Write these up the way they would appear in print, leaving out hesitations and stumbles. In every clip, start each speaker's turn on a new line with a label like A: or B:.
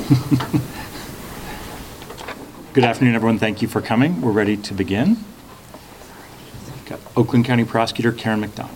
A: Good afternoon, everyone. Thank you for coming. We're ready to begin. Got Oakland County Prosecutor Karen McDonald.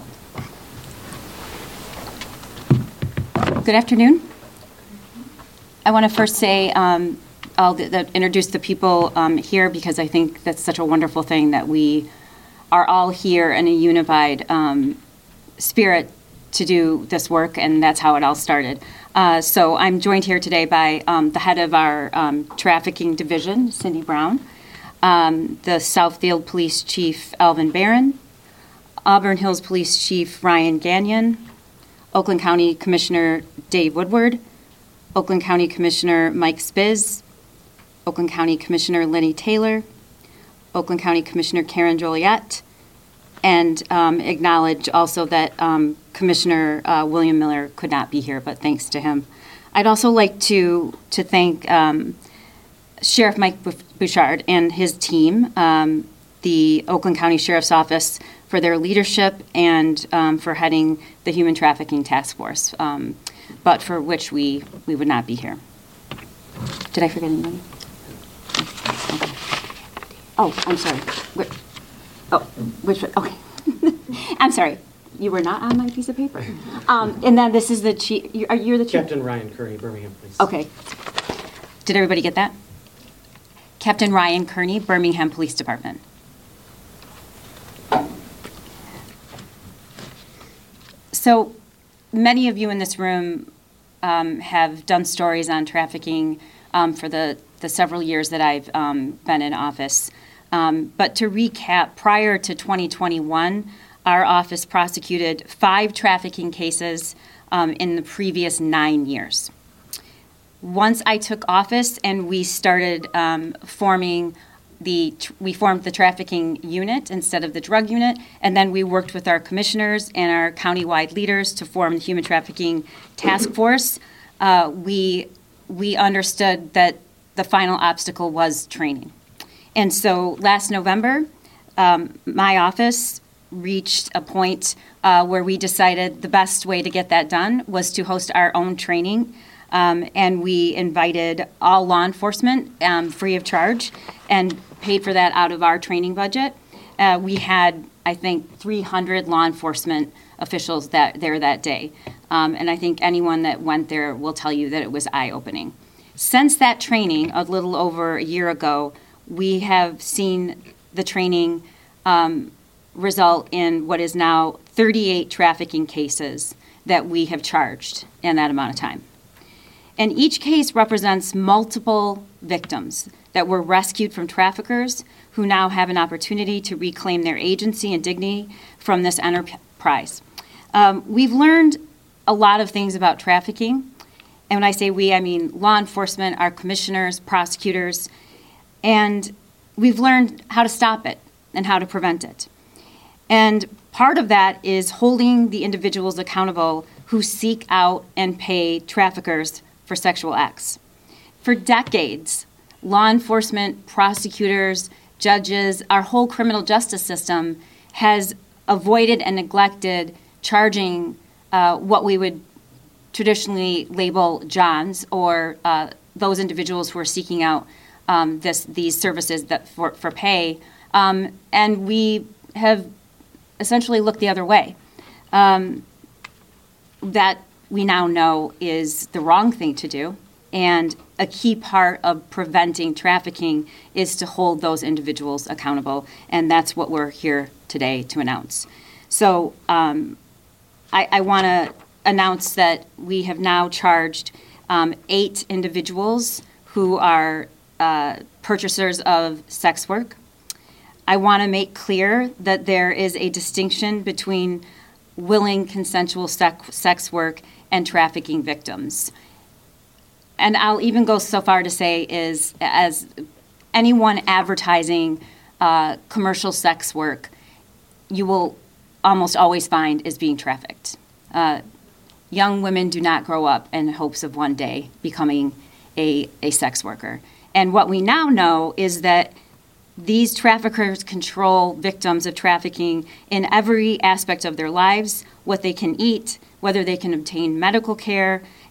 B: Good afternoon. I want to first say I'll introduce the people here because I think that's such a wonderful thing that we are all here in a unified spirit to do this work, and that's how it all started. So I'm joined here today by the head of our trafficking division, Cindy Brown, the Southfield Police Chief, Alvin Barron, Auburn Hills Police Chief, Ryan Gagnon, Oakland County Commissioner Dave Woodward, Oakland County Commissioner Mike Spiz, Oakland County Commissioner Lenny Taylor, Oakland County Commissioner Karen Joliet, and acknowledge also that Commissioner William Miller could not be here, but thanks to him. I'd also like to thank Sheriff Mike Bouchard and his team, the Oakland County Sheriff's Office, for their leadership and for heading the Human Trafficking Task Force, but for which we would not be here. Did I forget anybody? Okay. Oh, I'm sorry. Which one? Okay. I'm sorry. You were not on my piece of paper. And then this is the chief. You're the chief?
C: Captain Ryan Kearney, Birmingham Police.
B: Okay. Did everybody get that? Captain Ryan Kearney, Birmingham Police Department. So many of you in this room have done stories on trafficking for the several years that I've been in office. But to recap, prior to 2021, our office prosecuted 5 trafficking cases in the previous 9 years. Once I took office and we started we formed the trafficking unit instead of the drug unit, and then we worked with our commissioners and our countywide leaders to form the Human Trafficking Task Force. We understood that the final obstacle was training. And so last November, my office reached a point where we decided the best way to get that done was to host our own training. And we invited all law enforcement free of charge and paid for that out of our training budget. We had, I think, 300 law enforcement officials there that day. And I think anyone that went there will tell you that it was eye-opening. Since that training, a little over a year ago, we have seen the training result in what is now 38 trafficking cases that we have charged in that amount of time. And each case represents multiple victims that were rescued from traffickers who now have an opportunity to reclaim their agency and dignity from this enterprise. We've learned a lot of things about trafficking. And when I say we, I mean law enforcement, our commissioners, prosecutors, and we've learned how to stop it and how to prevent it. And part of that is holding the individuals accountable who seek out and pay traffickers for sexual acts. For decades, law enforcement, prosecutors, judges, our whole criminal justice system has avoided and neglected charging what we would traditionally label Johns or those individuals who are seeking out these services that for pay, and we have essentially looked the other way. That we now know is the wrong thing to do, and a key part of preventing trafficking is to hold those individuals accountable, and that's what we're here today to announce. So I want to announce that we have now charged 8 individuals who are purchasers of sex work. I want to make clear that there is a distinction between willing consensual sex work and trafficking victims. And I'll even go so far to say as anyone advertising commercial sex work, you will almost always find is being trafficked. Young women do not grow up in hopes of one day becoming a sex worker. And what we now know is that these traffickers control victims of trafficking in every aspect of their lives, what they can eat, whether they can obtain medical care,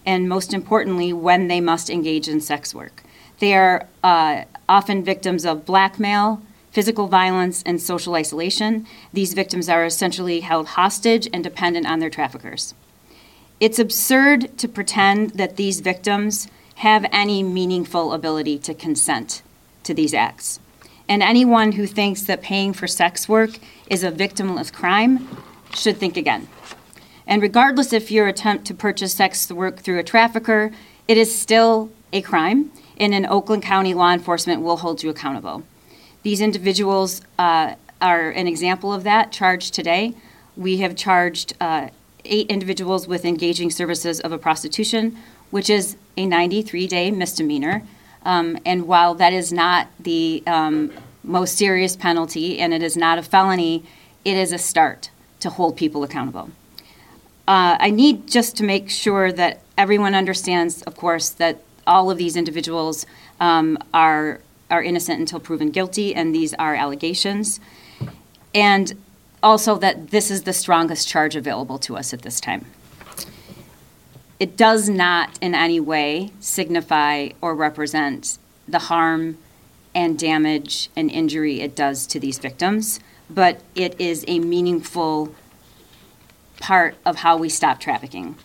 B: and most importantly, when they must engage in sex work. They are often victims of blackmail, physical violence, and social isolation. These victims are essentially held hostage and dependent on their traffickers. It's absurd to pretend that these victims have any meaningful ability to consent to these acts. And anyone who thinks that paying for sex work is a victimless crime should think again. And regardless if your attempt to purchase sex work through a trafficker, it is still a crime, and in Oakland County, law enforcement will hold you accountable. These individuals are an example of that, charged today. We have charged 8 individuals with engaging services of a prostitution, which is a 93-day misdemeanor. And while that is not the most serious penalty and it is not a felony, it is a start to hold people accountable. I need just to make sure that everyone understands, of course, that all of these individuals are innocent until proven guilty, and these are allegations. And also that this is the strongest charge available to us at this time. It does not in any way signify or represent the harm and damage and injury it does to these victims, but it is a meaningful part of how we stop trafficking.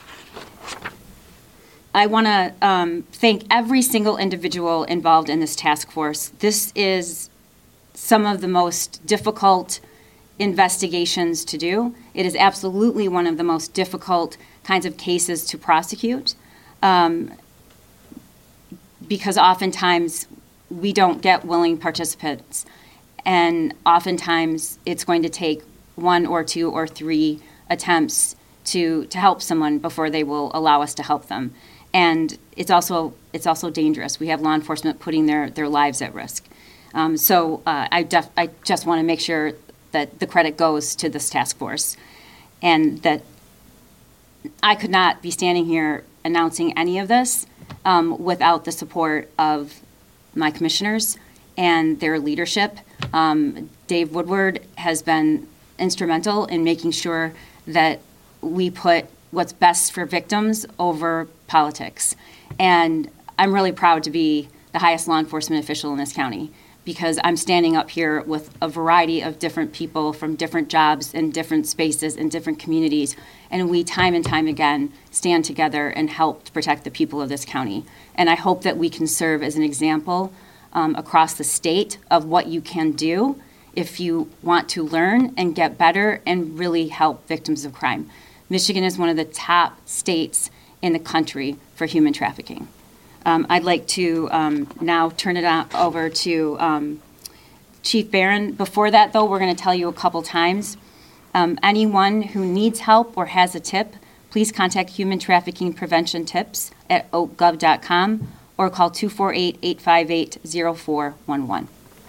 B: I want to thank every single individual involved in this task force. This is some of the most difficult investigations to do. It is absolutely one of the most difficult kinds of cases to prosecute because oftentimes we don't get willing participants, and oftentimes it's going to take 1 or 2 or 3 attempts to help someone before they will allow us to help them. And it's also dangerous. We have law enforcement putting their lives at risk. So I just want to make sure that the credit goes to this task force, and that I could not be standing here announcing any of this without the support of my commissioners and their leadership. Dave Woodward has been instrumental in making sure that we put what's best for victims over politics. And I'm really proud to be the highest law enforcement official in this county, because I'm standing up here with a variety of different people from different jobs and different spaces and different communities. And we, time and time again, stand together and help to protect the people of this county. And I hope that we can serve as an example across the state of what you can do if you want to learn and get better and really help victims of crime. Michigan is one of the top states in the country for human trafficking. I'd like to now turn it over to Chief Barron. Before that, though, we're going to tell you a couple times. Anyone who needs help or has a tip, please contact Human Trafficking Prevention Tips at oakgov.com or call 248-858-0411.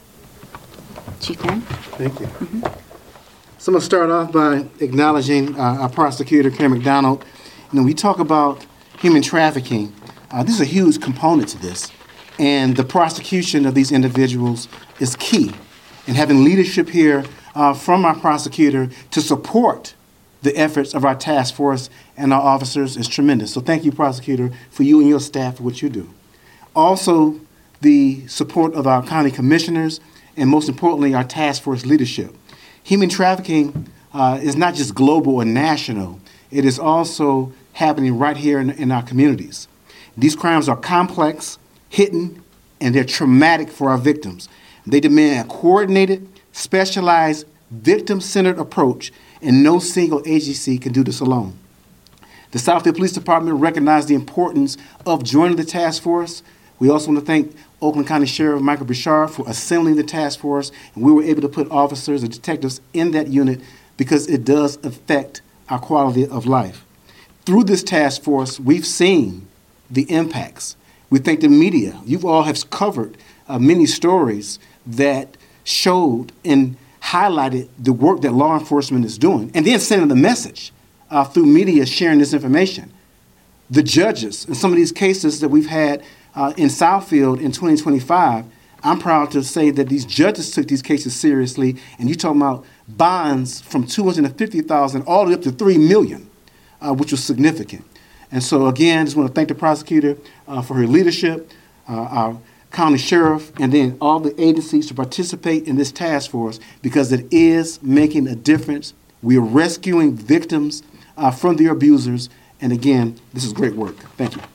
B: Chief Barron.
C: Thank you. So I'm going to start off by acknowledging our prosecutor, Karen McDonald. We talk about human trafficking. This is a huge component to this, and the prosecution of these individuals is key. And having leadership here from our prosecutor to support the efforts of our task force and our officers is tremendous. So thank you, prosecutor, for you and your staff for what you do. Also, the support of our county commissioners, and most importantly, our task force leadership. Human trafficking is not just global or national. It is also happening right here in our communities. These crimes are complex, hidden, and they're traumatic for our victims. They demand a coordinated, specialized, victim-centered approach, and no single agency can do this alone. The Southfield Police Department recognized the importance of joining the task force. We also want to thank Oakland County Sheriff Michael Bouchard for assembling the task force, and we were able to put officers and detectives in that unit because it does affect our quality of life. Through this task force, we've seen the impacts. We thank the media. You all have covered many stories that showed and highlighted the work that law enforcement is doing, and then sending the message through media sharing this information. The judges in some of these cases that we've had in Southfield in 2025, I'm proud to say that these judges took these cases seriously, and you're talking about bonds from $250,000 all the way up to $3 million, which was significant. And so again, just want to thank the prosecutor for her leadership, our county sheriff, and then all the agencies to participate in this task force because it is making a difference. We are rescuing victims from their abusers. And again, this is great work. Thank you.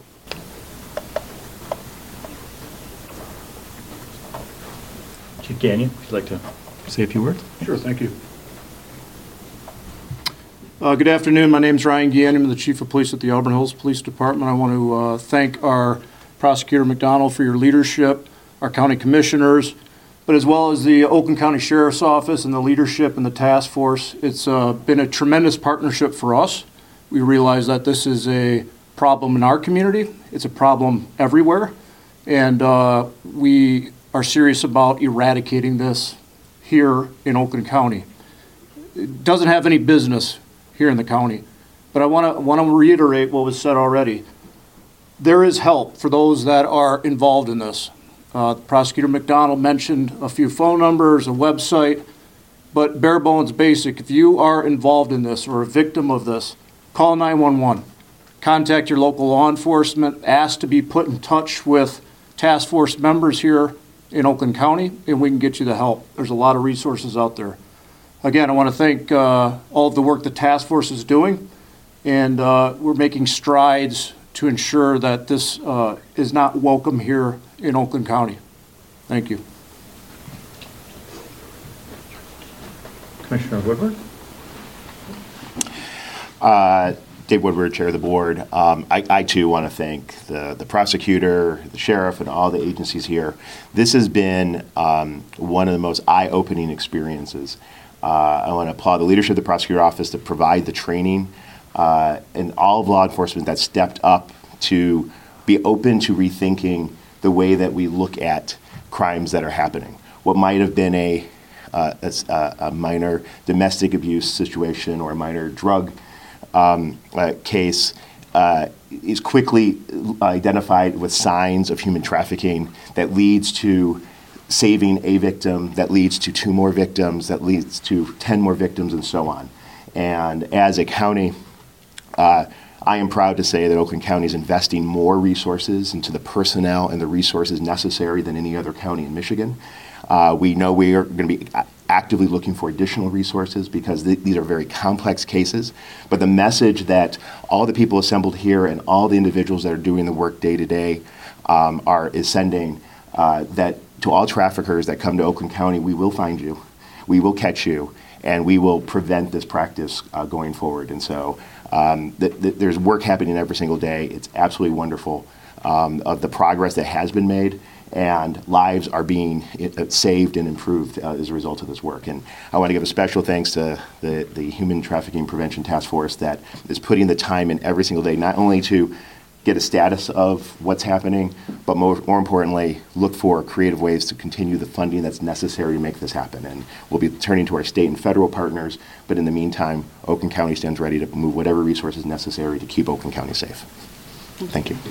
A: Chief Gagnon, would you like to say a few words?
D: Sure, thank you. Good afternoon. My name is Ryan Gagnon. I'm the Chief of Police at the Auburn Hills Police Department. I want to thank our Prosecutor McDonald for your leadership, our county commissioners, but as well as the Oakland County Sheriff's Office and the leadership and the task force. It's been a tremendous partnership for us. We realize that this is a problem in our community. It's a problem everywhere, and we are serious about eradicating this here in Oakland County. It doesn't have any business here in the county, but I want to reiterate what was said already. There is help for those that are involved in this. Prosecutor McDonald mentioned a few phone numbers, a website, but bare bones basic. If you are involved in this or a victim of this, call 911. Contact your local law enforcement. Ask to be put in touch with task force members here in Oakland County, and we can get you the help. There's a lot of resources out there. Again, I want to thank all of the work the task force is doing, and we're making strides to ensure that this is not welcome here in Oakland County. Thank you.
A: Commissioner Woodward?
E: Dave Woodward, Chair of the Board. I too want to thank the prosecutor, the sheriff, and all the agencies here. This has been one of the most eye-opening experiences. I want to applaud the leadership of the prosecutor office to provide the training and all of law enforcement that stepped up to be open to rethinking the way that we look at crimes that are happening. What might have been a minor domestic abuse situation or a minor drug case is quickly identified with signs of human trafficking that leads to saving a victim, that leads to 2 more victims, that leads to 10 more victims, and so on. And as a county, I am proud to say that Oakland County is investing more resources into the personnel and the resources necessary than any other county in Michigan. We know we are going to be actively looking for additional resources because these are very complex cases. But the message that all the people assembled here and all the individuals that are doing the work day to day is sending that to all traffickers that come to Oakland County, we will find you, we will catch you, and we will prevent this practice going forward. And so there's work happening every single day. It's absolutely wonderful of the progress that has been made, and lives are being saved and improved as a result of this work. And I want to give a special thanks to the Human Trafficking Prevention Task Force that is putting the time in every single day, not only to get a status of what's happening, but more importantly, look for creative ways to continue the funding that's necessary to make this happen. And we'll be turning to our state and federal partners, but in the meantime, Oakland County stands ready to move whatever resources necessary to keep Oakland County safe. Thank you.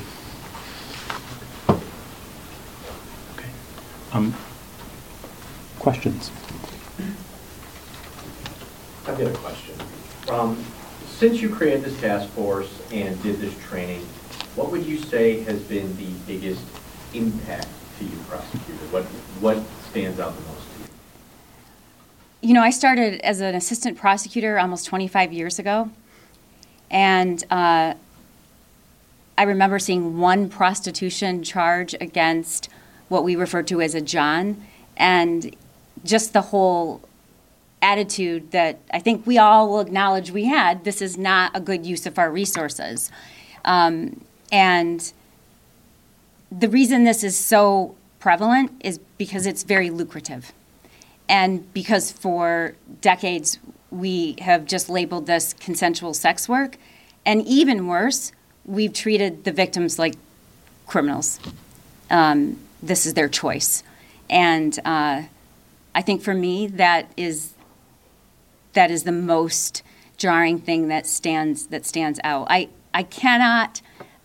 A: Okay. Questions?
F: I've got a question. Since you created this task force and did this training, what would you say has been the biggest impact to you, prosecutor? What stands out the most to you?
B: You know, I started as an assistant prosecutor almost 25 years ago, and I remember seeing one prostitution charge against what we refer to as a John, and just the whole attitude that I think we all will acknowledge we had, this is not a good use of our resources. And the reason this is so prevalent is because it's very lucrative. And because for decades we have just labeled this consensual sex work. And even worse, we've treated the victims like criminals. This is their choice. And I think for me, that is the most jarring thing that stands out. I cannot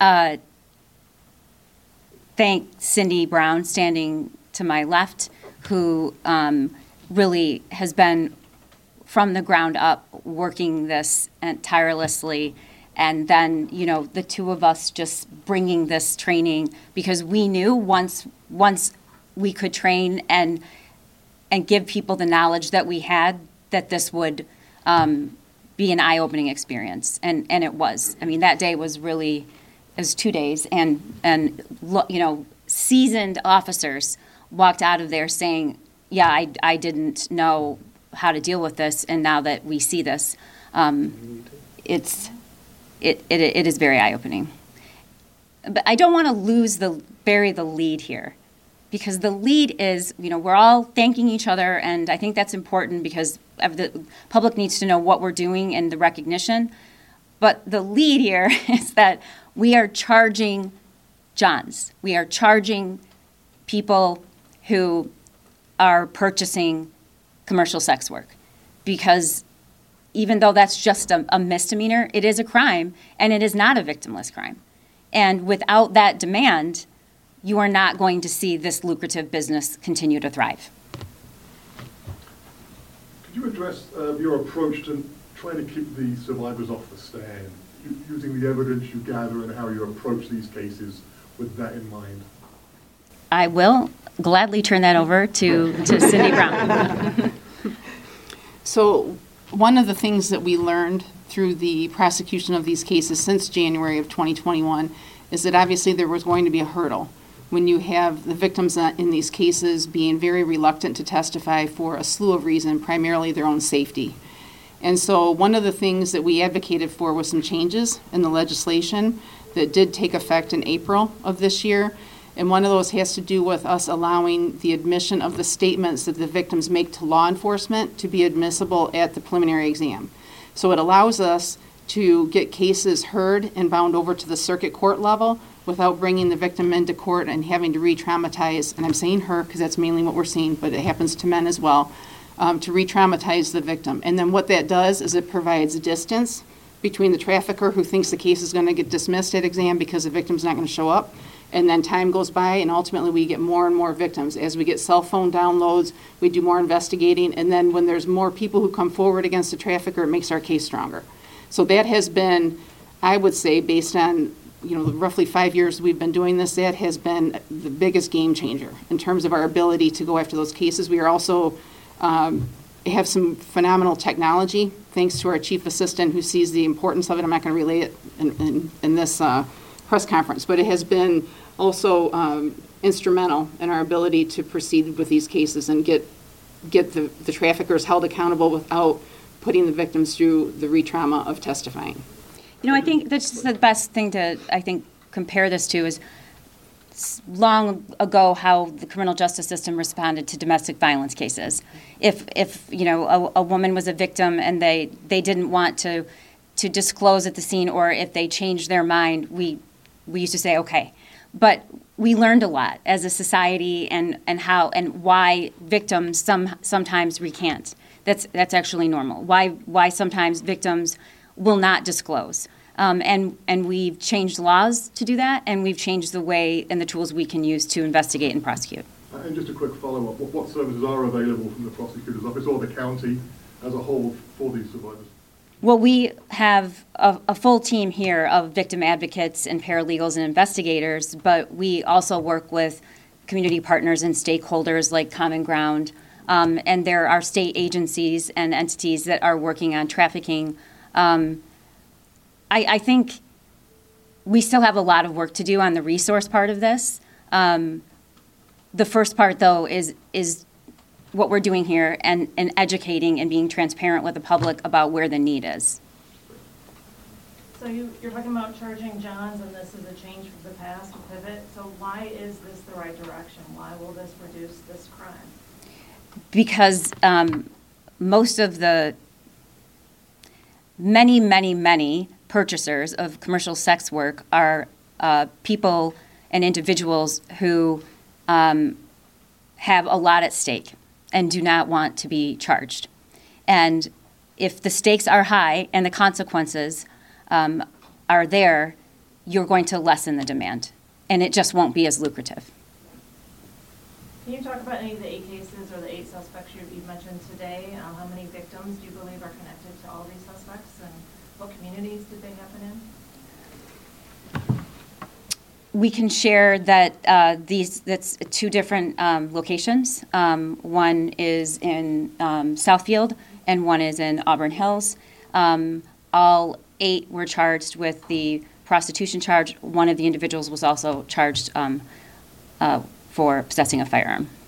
B: thank Cindy Brown, standing to my left, who really has been from the ground up working this tirelessly And then, the two of us just bringing this training, because we knew once we could train and give people the knowledge that we had, that this would be an eye-opening experience. And it was. I mean, that day was really, it was 2 days. And seasoned officers walked out of there saying, yeah, I didn't know how to deal with this. And now that we see this, it is very eye-opening. But I don't want to bury the lead here, because the lead is, we're all thanking each other, and I think that's important because the public needs to know what we're doing and the recognition. But the lead here is that we are charging Johns. We are charging people who are purchasing commercial sex work, because even though that's just a misdemeanor, it is a crime, and it is not a victimless crime. And without that demand, you are not going to see this lucrative business continue to thrive.
G: Could you address your approach to trying to keep the survivors off the stand, using the evidence you gather and how you approach these cases with that in mind?
B: I will gladly turn that over to Cindy Brown.
H: So one of the things that we learned through the prosecution of these cases since January of 2021 is that obviously there was going to be a hurdle when you have the victims in these cases being very reluctant to testify for a slew of reasons, primarily their own safety. And so one of the things that we advocated for was some changes in the legislation that did take effect in April of this year. And one of those has to do with us allowing the admission of the statements that the victims make to law enforcement to be admissible at the preliminary exam. So it allows us to get cases heard and bound over to the circuit court level without bringing the victim into court and having to re-traumatize, and I'm saying her because that's mainly what we're seeing, but it happens to men as well, to re-traumatize the victim. And then what that does is it provides distance between the trafficker who thinks the case is going to get dismissed at exam because the victim's not going to show up, and then time goes by, and ultimately we get more and more victims. As we get cell phone downloads, we do more investigating, and then when there's more people who come forward against the trafficker, it makes our case stronger. So that has been, I would say, based on roughly 5 years we've been doing this, that has been the biggest game changer in terms of our ability to go after those cases. We are also have some phenomenal technology, thanks to our chief assistant who sees the importance of it. I'm not going to relay it in this press conference, but it has been also instrumental in our ability to proceed with these cases and get the traffickers held accountable without putting the victims through the re-trauma of testifying.
B: I think that's the best thing to, compare this to is long ago how the criminal justice system responded to domestic violence cases. If a woman was a victim and they didn't want to disclose at the scene, or if they changed their mind, we used to say, okay. But we learned a lot as a society and how and why victims sometimes recant. That's actually normal. Why sometimes victims will not disclose. And we've changed laws to do that, and we've changed the way and the tools we can use to investigate and prosecute.
G: And just a quick follow-up, what services are available from the prosecutor's office or the county as a whole for these survivors?
B: Well, we have a full team here of victim advocates and paralegals and investigators, but we also work with community partners and stakeholders like Common Ground, and there are state agencies and entities that are working on trafficking. I think we still have a lot of work to do on the resource part of this. The first part, though, is what we're doing here and educating and being transparent with the public about where the need is.
I: So you're talking about charging Johns, and this is a change from the past, a pivot. So why is this the right direction? Why will this reduce this crime?
B: Because most of the many purchasers of commercial sex work are people and individuals who have a lot at stake and do not want to be charged. And if the stakes are high and the consequences are there, you're going to lessen the demand, and it just won't be as lucrative.
I: Can you talk about any of the 8 cases or the 8 suspects you mentioned today? How many victims do you believe are connected to all these suspects, and what communities did they happen in?
B: We can share that that's two different locations. One is in Southfield and one is in Auburn Hills. All 8 were charged with the prostitution charge. One of the individuals was also charged for possessing a firearm.